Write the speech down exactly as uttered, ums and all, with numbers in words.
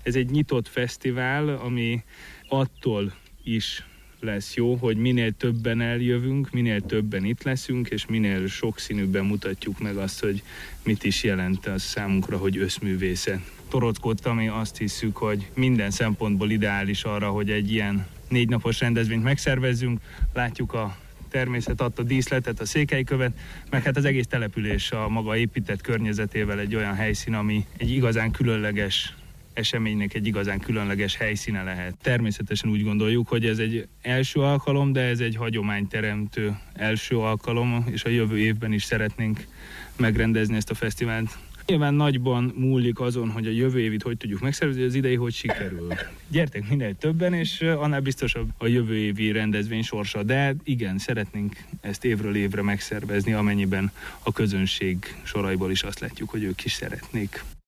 Ez egy nyitott fesztivál, ami attól is lesz jó, hogy minél többen eljövünk, minél többen itt leszünk, és minél sokszínűbben mutatjuk meg azt, hogy mit is jelent az számunkra, hogy összművészet. Torockódtam, mi azt hiszük, hogy minden szempontból ideális arra, hogy egy ilyen négy napos rendezvényt megszervezzünk. Látjuk a természet adta díszletet, a Székelykövet, meg hát az egész település a maga épített környezetével egy olyan helyszín, ami egy igazán különleges eseménynek egy igazán különleges helyszíne lehet. Természetesen úgy gondoljuk, hogy ez egy első alkalom, de ez egy hagyományteremtő első alkalom, és a jövő évben is szeretnénk megrendezni ezt a fesztivált. Nyilván nagyban múlik azon, hogy a jövő évit hogy tudjuk megszervezni, az idei hogy sikerül. Gyertek minél többen, és annál biztosabb a jövő évi rendezvény sorsa. De igen, szeretnénk ezt évről évre megszervezni, amennyiben a közönség soraiból is azt látjuk, hogy ők is szeretnék.